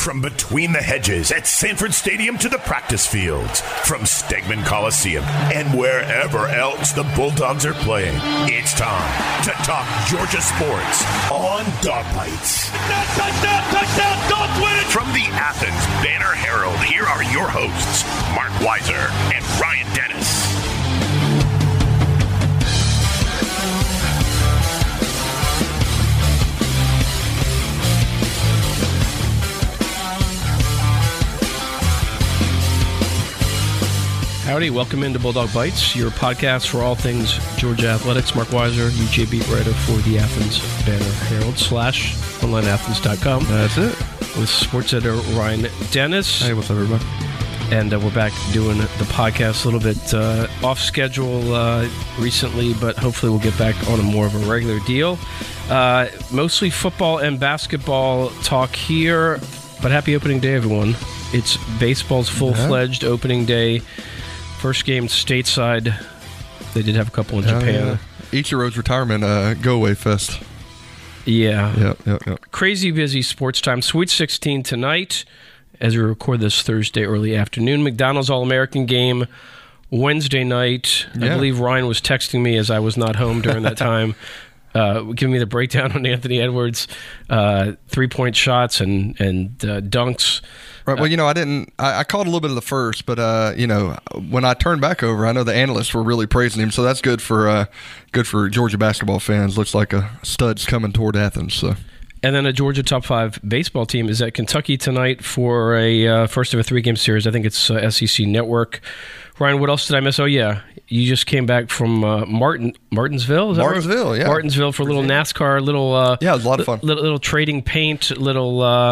From between the hedges at Sanford Stadium to the practice fields, from Stegman Coliseum and wherever else the Bulldogs are playing, it's time to talk Georgia sports on Dog Bites. Touchdown, Dogs win it! From the Athens Banner Herald, here are your hosts, Mark Weiser and Ryan Dennis. Howdy, welcome into Bulldog Bites, your podcast for all things Georgia athletics. Mark Weiser, UJ beat writer for the Athens Banner Herald / onlineathens.com. That's it. With sports editor Ryan Dennis. Hey, what's up, everybody? And we're back doing the podcast a little bit off schedule recently, but hopefully we'll get back on a more of a regular deal. Mostly football and basketball talk here, but happy opening day, everyone. It's baseball's full-fledged opening day. First game stateside. They did have a couple in Japan. Ichiro's retirement go-away fest. Yeah. Yep. Crazy busy sports time. Sweet 16 tonight as we record this Thursday early afternoon. McDonald's All-American game Wednesday night. I believe Ryan was texting me as I was not home during that time, giving me the breakdown on Anthony Edwards, three-point shots and dunks. Right. Well, I caught a little bit of the first, but when I turned back over, I know the analysts were really praising him, so that's good for Georgia basketball fans. Looks like a stud's coming toward Athens. So. And then a Georgia top 5 baseball team is at Kentucky tonight for a first of a 3-game series. I think it's SEC Network. Ryan, what else did I miss? Oh, yeah. You just came back from Martinsville? Is that Martinsville, right? yeah. Martinsville for a little NASCAR, it was a lot of fun. Little trading paint, little...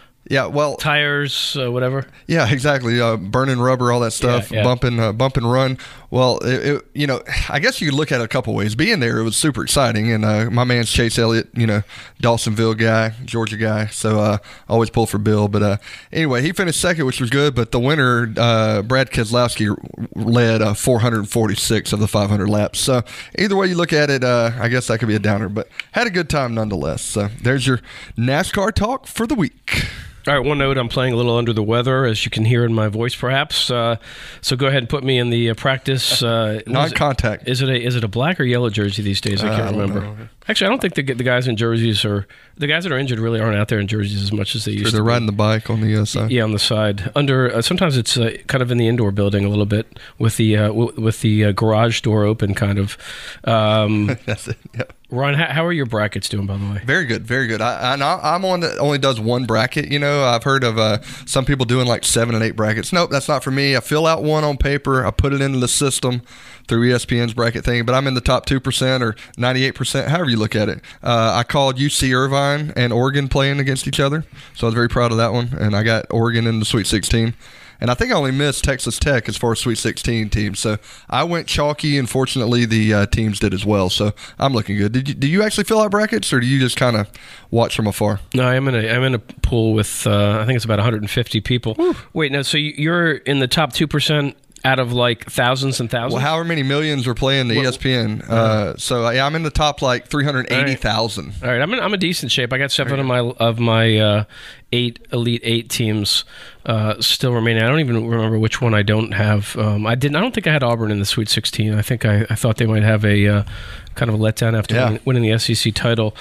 tires, whatever. Yeah, exactly. Burning rubber, all that stuff. Yeah. Bump and run. Well, I guess you could look at it a couple ways. Being there, it was super exciting, and my man's Chase Elliott, Dawsonville guy, Georgia guy. So always pull for Bill. But anyway, he finished second, which was good. But the winner, Brad Keselowski, led 446 of the 500 laps. So either way you look at it, I guess that could be a downer. But had a good time nonetheless. So there's your NASCAR talk for the week. All right, one note, I'm playing a little under the weather, as you can hear in my voice, perhaps. So go ahead and put me in the practice. Non-contact. Is it a black or yellow jersey these days? I can't remember. Actually, I don't think the guys in jerseys the guys that are injured really aren't out there in jerseys as much as they used to. They're riding the bike on the side. Yeah, on the side. Sometimes it's kind of in the indoor building a little bit with the garage door open, kind of. That's it. Yeah. Ron, how are your brackets doing, by the way? Very good, very good. I'm one that only does one bracket. I've heard of some people doing like 7 and 8 brackets. Nope, that's not for me. I fill out one on paper. I put it into the system through ESPN's bracket thing, but I'm in the top 2% or 98%, however you look at it. I called UC Irvine and Oregon playing against each other, so I was very proud of that one, and I got Oregon in the Sweet 16. And I think I only missed Texas Tech as far as Sweet 16 teams. So I went chalky, and fortunately the teams did as well. So I'm looking good. Do you actually fill out brackets, or do you just kind of watch from afar? No, I'm in a pool with I think it's about 150 people. Woo. Wait, no, so you're in the top 2% out of like thousands and thousands? Well, however many millions are playing the ESPN. So I'm in the top like 380,000. All right, I'm in decent shape. I got 7 of my 8 Elite 8 teams still remaining. I don't even remember which one I don't have. I don't think I had Auburn in the Sweet 16. I think I thought they might have a kind of a letdown after winning the SEC title.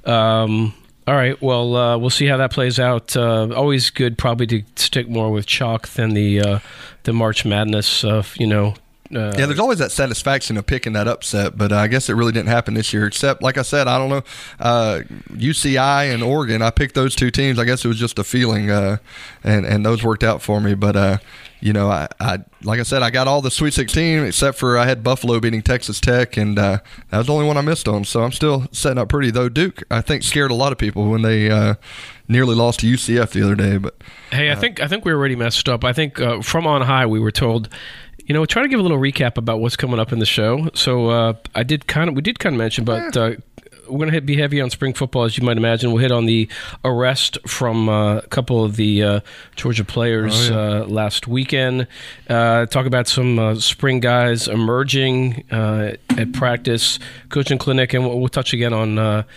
All right, well, we'll see how that plays out. Always good probably to stick more with chalk than the March Madness of, there's always that satisfaction of picking that upset, but I guess it really didn't happen this year, except, like I said, I don't know, UCI and Oregon, I picked those 2 teams. I guess it was just a feeling, and those worked out for me, but I like I said, I got all the Sweet 16 except for I had Buffalo beating Texas Tech, and that was the only one I missed on, so I'm still setting up pretty, though Duke, I think, scared a lot of people when they nearly lost to UCF the other day. But hey, I think we already messed up. I think from on high we were told, try to give a little recap about what's coming up in the show. So we did kind of mention, but we're going to be heavy on spring football, as you might imagine. We'll hit on the arrest from a couple of the Georgia players last weekend. Talk about some spring guys emerging at practice, coaching clinic, and we'll touch again on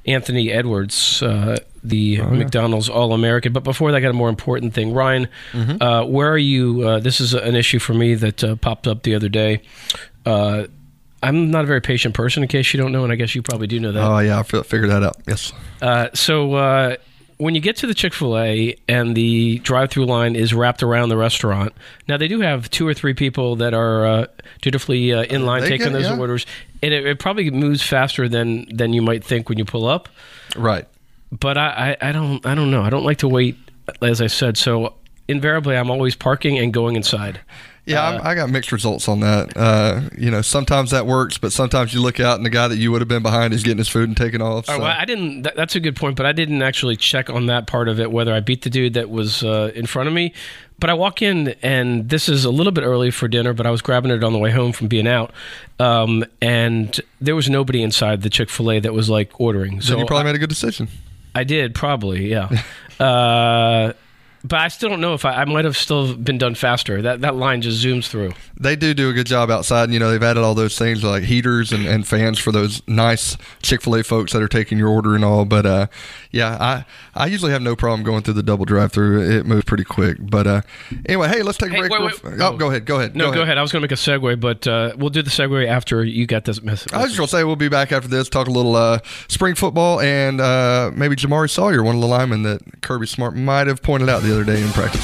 Anthony Edwards, the McDonald's All-American. But before that, I got a more important thing. Ryan, where are you? This is an issue for me that popped up the other day. I'm not a very patient person, in case you don't know, and I guess you probably do know that. Oh, yeah, I figured that out. Yes. So when you get to the Chick-fil-A and the drive-through line is wrapped around the restaurant, now they do have 2 or 3 people that are dutifully in line taking those orders, and it probably moves faster than you might think when you pull up. Right. But I don't know. I don't like to wait, as I said. So invariably, I'm always parking and going inside. Yeah, I got mixed results on that. Sometimes that works, but sometimes you look out and the guy that you would have been behind is getting his food and taking off. So. Well, I didn't. That's a good point, but I didn't actually check on that part of it, whether I beat the dude that was in front of me. But I walk in, and this is a little bit early for dinner, but I was grabbing it on the way home from being out, and there was nobody inside the Chick-fil-A that was like ordering. So then you probably made a good decision. I did, probably, yeah. But I still don't know if I might have still been done faster. That line just zooms through. They do a good job outside. They've added all those things like heaters and fans for those nice Chick-fil-A folks that are taking your order and all. But, I usually have no problem going through the double drive-through. It moves pretty quick. But anyway, hey, let's take a break. Wait. Oh, go ahead. No, go ahead. I was going to make a segue, but we'll do the segue after you got this message. I was just going to say we'll be back after this, talk a little spring football, and maybe Jamari Sawyer, one of the linemen that Kirby Smart might have pointed out the other day in practice.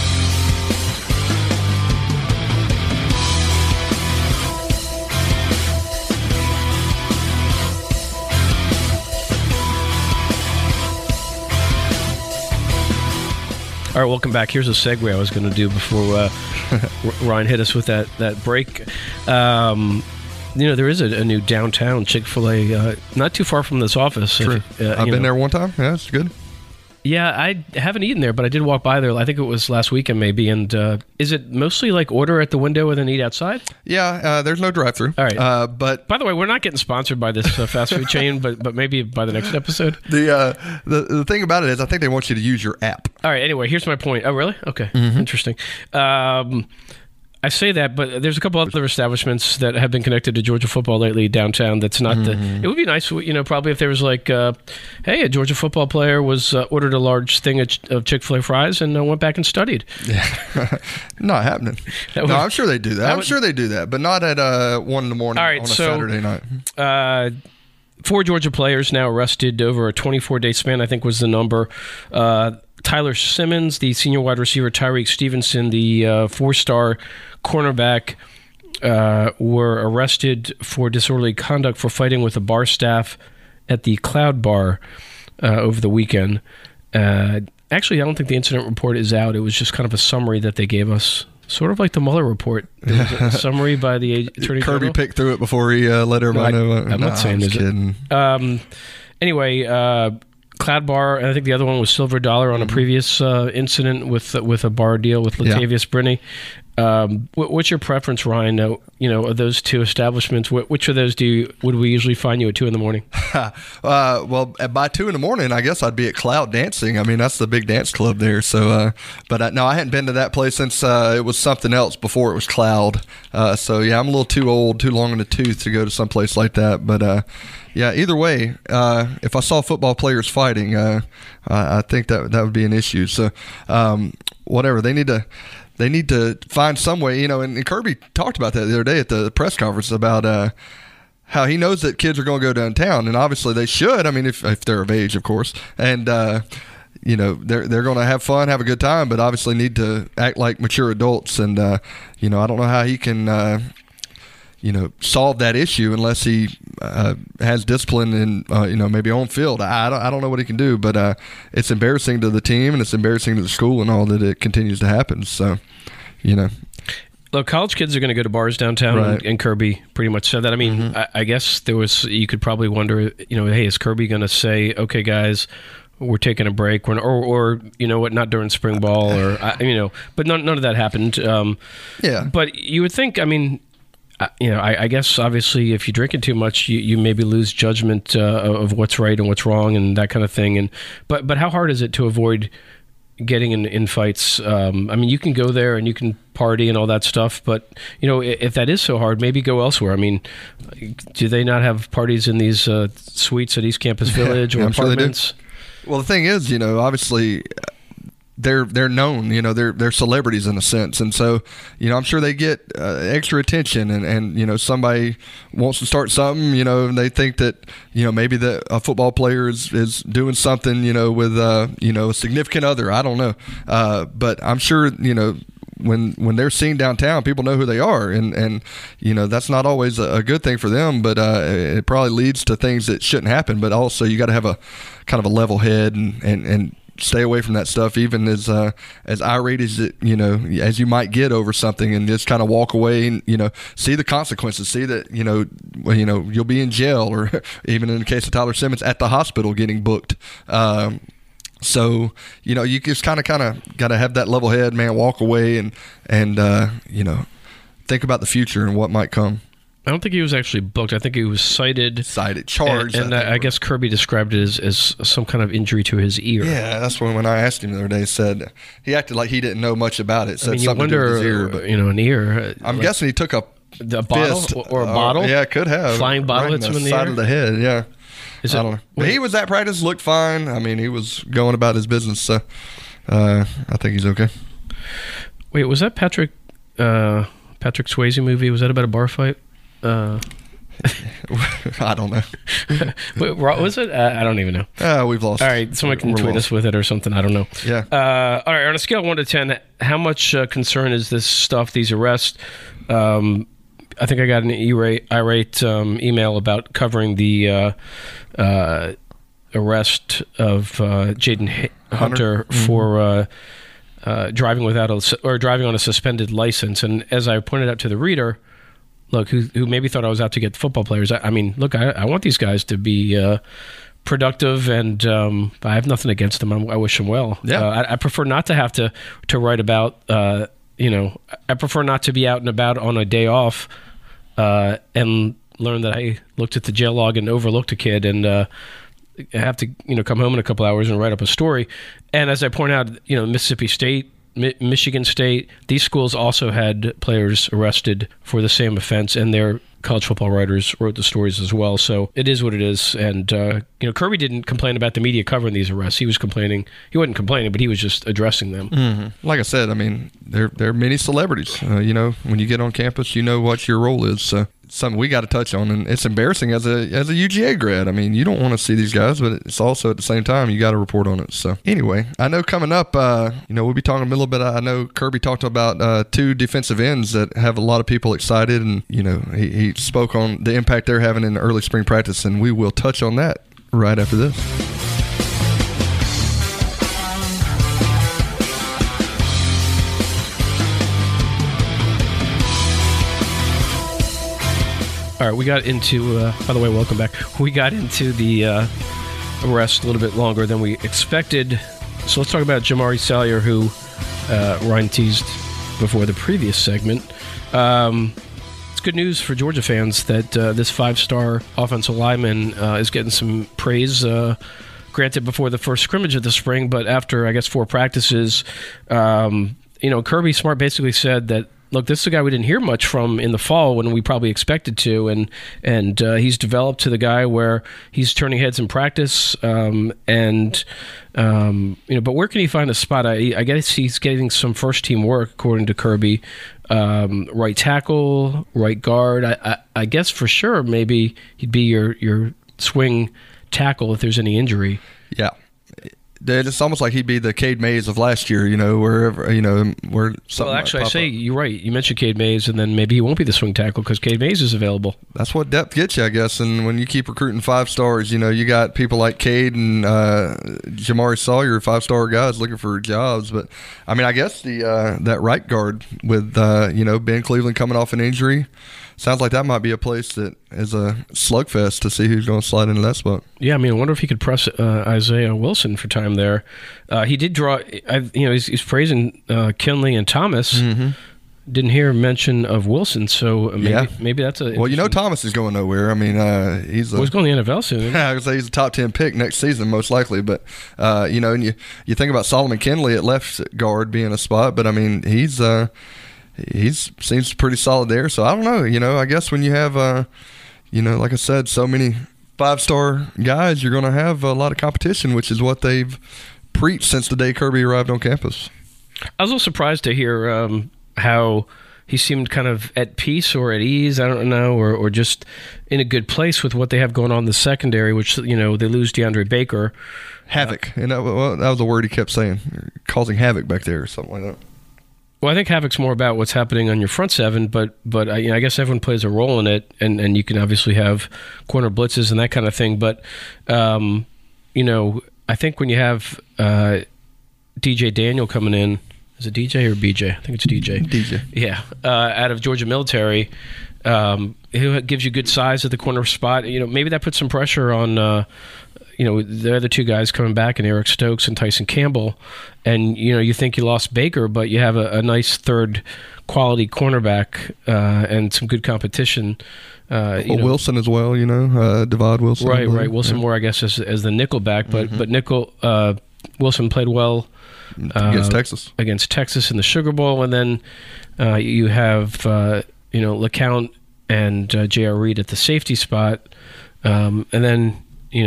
All right, welcome back. Here's a segue I was going to do before Ryan hit us with that break. There is a new downtown Chick-fil-A not too far from this office. True. I've been there one time. Yeah, it's good. Yeah, I haven't eaten there, but I did walk by there. I think it was last weekend maybe. And is it mostly like order at the window and then eat outside? Yeah, there's no drive-through. All right. But by the way, we're not getting sponsored by this fast food chain, but maybe by the next episode. The thing about it is I think they want you to use your app. All right, anyway, here's my point. Oh, really? Okay, Interesting. I say that, but there's a couple other establishments that have been connected to Georgia football lately downtown. That's not it would be nice, probably if there was like, hey, a Georgia football player was ordered a large thing of Chick-fil-A fries and went back and studied. Yeah, not happening. I'm sure they do that. I'm sure they do that, but not at 1 in the morning on a Saturday night. 4 Georgia players now arrested over a 24-day span, I think was the number. Tyler Simmons, the senior wide receiver, Tyreek Stevenson, the 4-star cornerback, were arrested for disorderly conduct for fighting with a bar staff at the Cloud Bar over the weekend. Actually, I don't think the incident report is out. It was just kind of a summary that they gave us, sort of like the Mueller report. There was a summary by the Attorney General. Kirby picked through it before he let everybody know. I'm not saying this. Anyway, Cloud Bar, and I think the other one was Silver Dollar on a previous incident with a bar deal with Latavius Brinney. What's your preference, Ryan? Of those 2 establishments, which of those would we usually find you at 2 in the morning? Well, by 2 in the morning, I guess I'd be at Cloud Dancing. I mean, that's the big dance club there. So, no, I hadn't been to that place since it was something else before it was Cloud. So yeah, I'm a little too old, too long in the tooth to go to some place like that. But yeah, either way, if I saw football players fighting, I think that would be an issue. So, whatever, they need to find some way, and Kirby talked about that the other day at the press conference about how he knows that kids are going to go downtown, and obviously they should. I mean, if they're of age, of course, and they're going to have fun, have a good time, but obviously need to act like mature adults. And I don't know how he can solve that issue unless he has discipline and maybe on field. I don't know what he can do, but it's embarrassing to the team and it's embarrassing to the school and all that it continues to happen. So, Look, college kids are going to go to bars downtown, right. and Kirby pretty much said that. I mean, I guess you could probably wonder, hey, is Kirby going to say, okay, guys, we're taking a break, or not during spring ball, or but none of that happened. Yeah. But you would think, I mean, I guess obviously if you're drinking too much, you maybe lose judgment of what's right and what's wrong and that kind of thing. But how hard is it to avoid getting in fights. I mean, you can go there and you can party and all that stuff, but if that is so hard, maybe go elsewhere. I mean, do they not have parties in these suites at East Campus Village or apartments? Sure they do. Well, the thing is, obviously they're known, they're celebrities in a sense, and so I'm sure they get extra attention, and somebody wants to start something, and they think that maybe a football player is doing something with a significant other. I don't know, but I'm sure when they're seen downtown, people know who they are, and that's not always a good thing for them, but it probably leads to things that shouldn't happen. But also you got to have a kind of a level head and stay away from that stuff, even as irate as it, as you might get over something, and just kind of walk away and see the consequences, see that you'll be in jail, or even in the case of Tyler Simmons, at the hospital getting booked. So you just kind of got to have that level head, man. Walk away and think about the future and what might come. I don't think he was actually booked. I think he was cited, charged. And I guess Kirby described it as some kind of injury to his ear. Yeah, that's when I asked him the other day, he said he acted like he didn't know much about it. Said you wonder, with his ear, but an ear. I'm guessing he took a bottle or a bottle. Yeah, could have flying bottle right hits him in the side ear? of the head. Yeah, I don't know. But he was at practice, looked fine. I mean, he was going about his business. So I think he's okay. Wait, was that Patrick Swayze movie? Was that about a bar fight? I don't know. Wait, was it? I don't even know. We've lost. All right, someone can tweet us with it or something. I don't know. Yeah. All right, on a scale of 1 to 10, how much concern is this stuff, these arrests? I think I got an irate email about covering the arrest of Jaden Hunter for driving driving on a suspended license. And as I pointed out to the reader, look, who maybe thought I was out to get football players. I mean, look, I want these guys to be productive, and I have nothing against them. I wish them well. Yeah. I prefer not to have to write about, I prefer not to be out and about on a day off and learn that I looked at the jail log and overlooked a kid, and have to come home in a couple hours and write up a story. And as I point out, Mississippi State, Michigan State, these schools also had players arrested for the same offense, and their college football writers wrote the stories as well. So it is what it is. And Kirby didn't complain about the media covering these arrests. He wasn't complaining, but he was just addressing them. Mm-hmm. Like I said, I mean, they're many celebrities. When you get on campus, you know what your role is. So something we got to touch on, and it's embarrassing as a UGA grad. I mean, you don't want to see these guys, but it's also at the same time you got to report on it. So anyway, I know coming up, we'll be talking a little bit. I know Kirby talked about 2 defensive ends that have a lot of people excited, and he spoke on the impact they're having in the early spring practice, and we will touch on that right after this. All right, we got into, by the way, welcome back. We got into the arrest a little bit longer than we expected. So let's talk about Jamari Salyer, who Ryan teased before the previous segment. It's good news for Georgia fans that this 5-star offensive lineman is getting some praise, granted before the first scrimmage of the spring, but after, I guess, 4 practices. Kirby Smart basically said that, look, this is a guy we didn't hear much from in the fall when we probably expected to, and he's developed to the guy where he's turning heads in practice, but where can he find a spot? I guess he's getting some first team work according to Kirby. Right tackle, right guard. I guess for sure maybe he'd be your swing tackle if there's any injury. Yeah. It's almost like he'd be the Cade Mays of last year, wherever, where something. Well, actually, I say you're right. You mentioned Cade Mays, and then maybe he won't be the swing tackle because Cade Mays is available. That's what depth gets you, I guess. And when you keep recruiting 5-stars, you got people like Cade and Jamari Salyer, 5-star guys looking for jobs. But I mean, I guess that right guard with Ben Cleveland coming off an injury. Sounds like that might be a place that is a slugfest to see who's going to slide into that spot. Yeah, I mean, I wonder if he could press Isaiah Wilson for time there. He did draw. He's praising Kinley and Thomas. Mm-hmm. didn't hear mention of Wilson, so maybe that's a. Well, Thomas is going nowhere. I mean, he's going to the NFL soon. I would say he's a top 10 pick next season, most likely. But and you think about Solomon Kindley at left guard being a spot, but I mean, he's seems pretty solid there. So I don't know. I guess when you have like I said, so many 5-star guys, you're going to have a lot of competition, which is what they've preached since the day Kirby arrived on campus. I was a little surprised to hear how he seemed kind of at peace or at ease, I don't know, or just in a good place with what they have going on in the secondary, which, they lose DeAndre Baker. Havoc. And that was a word he kept saying, causing havoc back there or something like that. Well, I think havoc's more about what's happening on your front seven, but I guess everyone plays a role in it, and you can obviously have corner blitzes and that kind of thing. But, I think when you have DJ Daniel coming in, is it DJ or BJ? I think it's DJ. DJ. Yeah, out of Georgia Military, who gives you good size at the corner spot. Maybe that puts some pressure on, the other two guys coming back, and Eric Stokes and Tyson Campbell. And, you think you lost Baker, but you have a nice third quality cornerback and some good competition. Wilson as well, Devad Wilson. Right. Wilson more, I guess, as the nickel back, but Wilson played well against Texas in the Sugar Bowl, and then you have LeCount and J.R. Reed at the safety spot, and then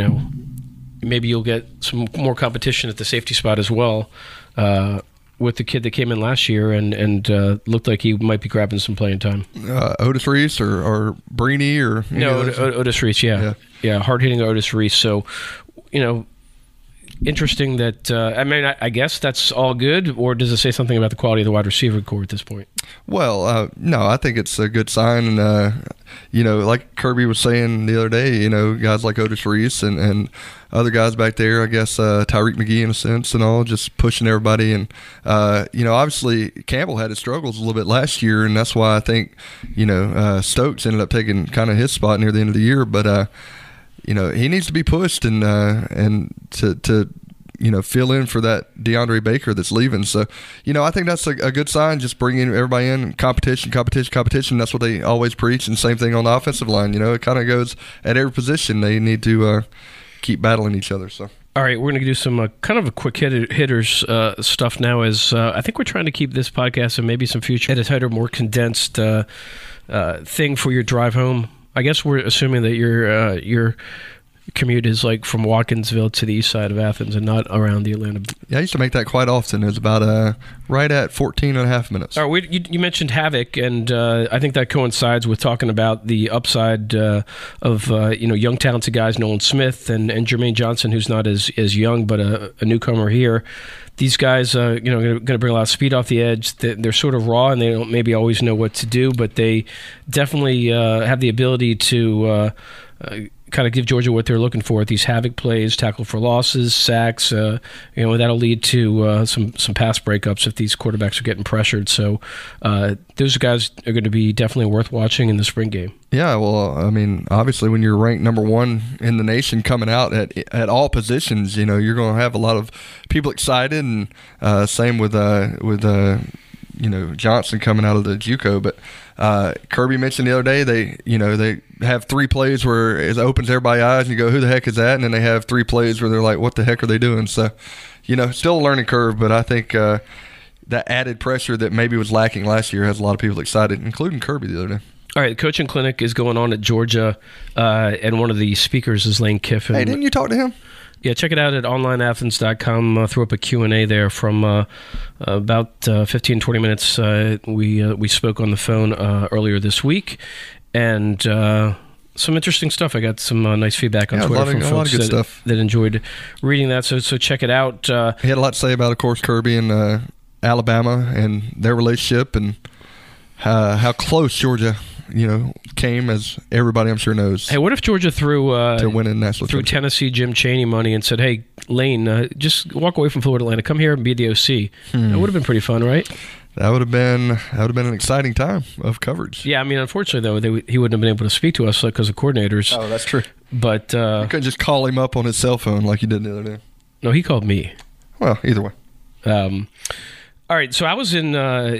maybe you'll get some more competition at the safety spot as well with the kid that came in last year and looked like he might be grabbing some playing time. Otis Reese or Brini or Otis Reese, yeah, hard hitting Otis Reese. So interesting that I guess that's all good, or does it say something about the quality of the wide receiver core at this point? Well, no, I think it's a good sign, and like Kirby was saying the other day, guys like Otis Reese and other guys back there, I guess Tyreek McGee in a sense and all, just pushing everybody, and obviously Campbell had his struggles a little bit last year, and that's why I think Stokes ended up taking kind of his spot near the end of the year, but he needs to be pushed and to fill in for that DeAndre Baker that's leaving. So, I think that's a good sign, just bringing everybody in, competition. That's what they always preach, and same thing on the offensive line. It kind of goes at every position. They need to keep battling each other. So. All right, we're going to do some kind of a quick hitters stuff now. As I think we're trying to keep this podcast and maybe some future at a tighter, more condensed thing for your drive home. I guess we're assuming that your commute is like from Watkinsville to the east side of Athens and not around the Atlanta. Yeah, I used to make that quite often. It was about right at 14 and a half minutes. All right, you mentioned havoc, and I think that coincides with talking about the upside of young talented guys, Nolan Smith and Jermaine Johnson, who's not as young but a newcomer here. These guys, going to bring a lot of speed off the edge. They're sort of raw, and they don't maybe always know what to do, but they definitely have the ability to kind of give Georgia what they're looking for at these havoc plays, tackle for losses, sacks. That'll lead to some pass breakups if these quarterbacks are getting pressured. So those guys are going to be definitely worth watching in the spring game. Yeah, well, I mean, obviously when you're ranked number one in the nation coming out at all positions, you're going to have a lot of people excited, and same with Johnson coming out of the JUCO. But Kirby mentioned the other day they have 3 plays where it opens everybody's eyes and you go, who the heck is that? And then they have 3 plays where they're like, what the heck are they doing? So, still a learning curve, but I think that added pressure that maybe was lacking last year has a lot of people excited, including Kirby the other day. All right, the coaching clinic is going on at Georgia, and one of the speakers is Lane Kiffin. Hey, didn't you talk to him? Yeah, check it out at onlineathens.com. Threw up a Q&A there from about 15, 20 minutes. We spoke on the phone earlier this week, and some interesting stuff. I got some nice feedback on Twitter from folks that enjoyed reading that, so check it out. He had a lot to say about, of course, Kirby and Alabama and their relationship, and how close Georgia came, as everybody I'm sure knows. Hey, what if Georgia threw to win in national through Tennessee Jim Chaney money and said, "Hey, Lane, just walk away from Florida Atlantic, come here and be the OC." That would have been pretty fun, right? That would have been an exciting time of coverage. Yeah, I mean, unfortunately though, he wouldn't have been able to speak to us because of coordinators. Oh, that's true. But you couldn't just call him up on his cell phone like you did the other day. No, he called me. Well, either way. All right, so I was in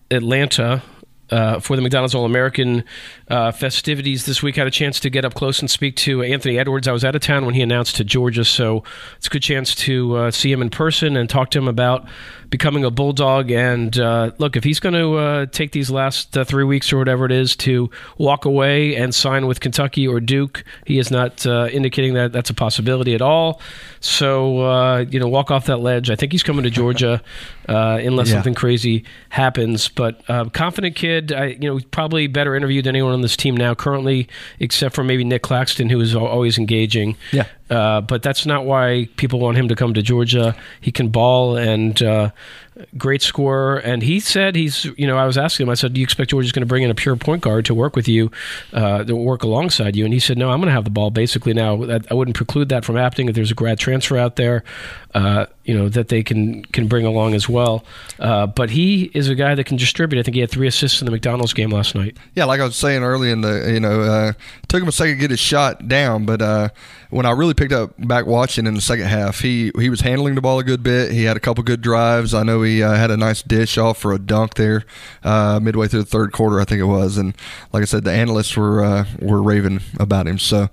Atlanta for the McDonald's All-American festivities this week. Had a chance to get up close and speak to Anthony Edwards. I was out of town when he announced to Georgia, so it's a good chance to see him in person and talk to him about becoming a Bulldog. And look, if he's going to take these last 3 weeks or whatever it is to walk away and sign with Kentucky or Duke, he is not indicating that that's a possibility at all. So, walk off that ledge. I think he's coming to Georgia unless something crazy happens. But confident kid. Probably better interviewed than anyone on this team now currently, except for maybe Nick Claxton, who is always engaging. Yeah. But that's not why people want him to come to Georgia. He can ball and great scorer. And he said I was asking him, I said, do you expect Georgia's going to bring in a pure point guard to work with you, to work alongside you? And he said, no, I'm going to have the ball basically now. I wouldn't preclude that from happening if there's a grad transfer out there, that they can bring along as well. But he is a guy that can distribute. I think he had 3 assists in the McDonald's game last night. Yeah, like I was saying early in the, took him a second to get his shot down, but when I really picked up back watching in the second half, he was handling the ball a good bit. He had a couple good drives. I know he had a nice dish off for a dunk there midway through the third quarter, I think it was. And like I said, the analysts were raving about him. So,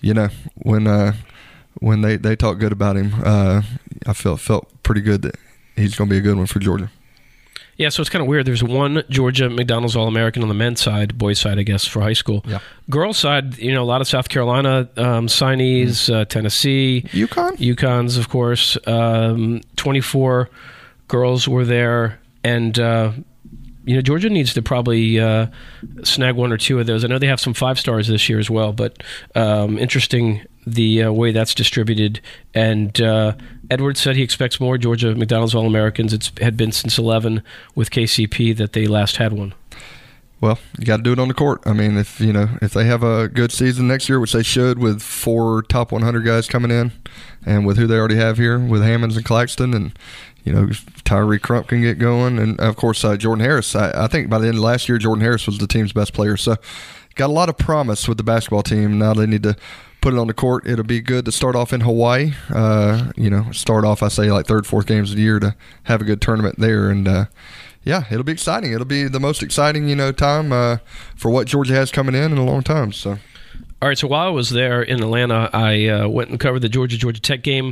when they talk good about him, I felt pretty good that he's going to be a good one for Georgia. Yeah, so it's kind of weird. There's one Georgia McDonald's All-American on the men's side, boys' side, I guess, for high school. Yeah. Girls' side, a lot of South Carolina signees, Tennessee. UConn's, of course. 24 girls were there. And, Georgia needs to probably snag 1 or 2 of those. I know they have some 5-stars this year as well, but interesting the way that's distributed. And Edwards said he expects more Georgia McDonald's All-Americans. It had been since 11 with KCP that they last had one. Well, you got to do it on the court. I mean, if they have a good season next year, which they should, with 4 top 100 guys coming in, and with who they already have here with Hammonds and Claxton, and Tyree Crump can get going, and of course Jordan Harris. I think by the end of last year, Jordan Harris was the team's best player. So, got a lot of promise with the basketball team. Now they need to put it on the court. It'll be good to start off in Hawaii. Start off, I say, like 3rd, 4th games of the year to have a good tournament there. And, it'll be exciting. It'll be the most exciting, time for what Georgia has coming in a long time. So. All right, so while I was there in Atlanta, I went and covered the Georgia Tech game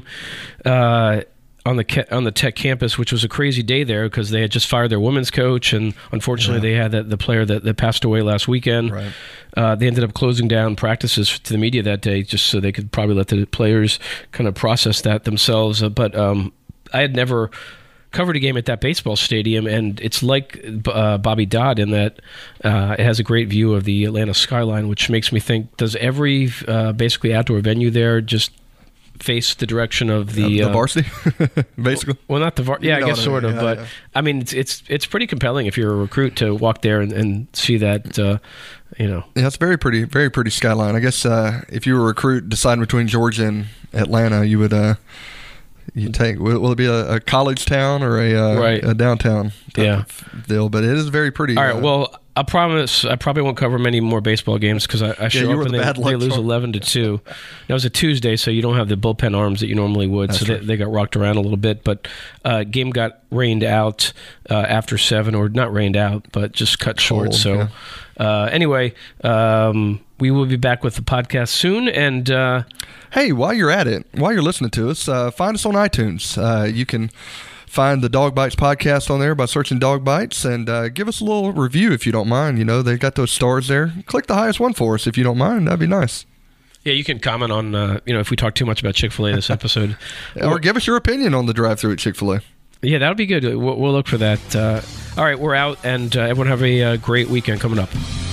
on the Tech campus, which was a crazy day there because they had just fired their women's coach, and unfortunately they had the player that passed away last weekend. Right. They ended up closing down practices to the media that day just so they could probably let the players kind of process that themselves. But I had never covered a game at that baseball stadium, and it's like Bobby Dodd in that it has a great view of the Atlanta skyline, which makes me think, does every basically outdoor venue there just face the direction of the varsity, basically? Well, not the varsity. Yeah, I guess sort of. But I mean, it's pretty compelling if you're a recruit to walk there and see that. Yeah, it's very pretty skyline. I guess if you were a recruit deciding between Georgia and Atlanta, you would you take. Will it be a college town or a downtown type of deal? But it is very pretty. All right. Well, I promise I probably won't cover many more baseball games because I show up and they lose 11-2. That was a Tuesday, so you don't have the bullpen arms that you normally would. That's so they got rocked around a little bit. But game got rained out after 7, or not rained out, but just cut short. So anyway, we will be back with the podcast soon. And hey, while you're at it, while you're listening to us, find us on iTunes. You can find the Dog Bites podcast on there by searching Dog Bites, and give us a little review if you don't mind. They got those stars there. Click the highest one for us if you don't mind. That'd be nice. Yeah, you can comment on if we talk too much about Chick-fil-A this episode, or give us your opinion on the drive-thru at Chick-fil-A. Yeah, that would be good. We'll look for that. All right, we're out, and everyone have a great weekend coming up.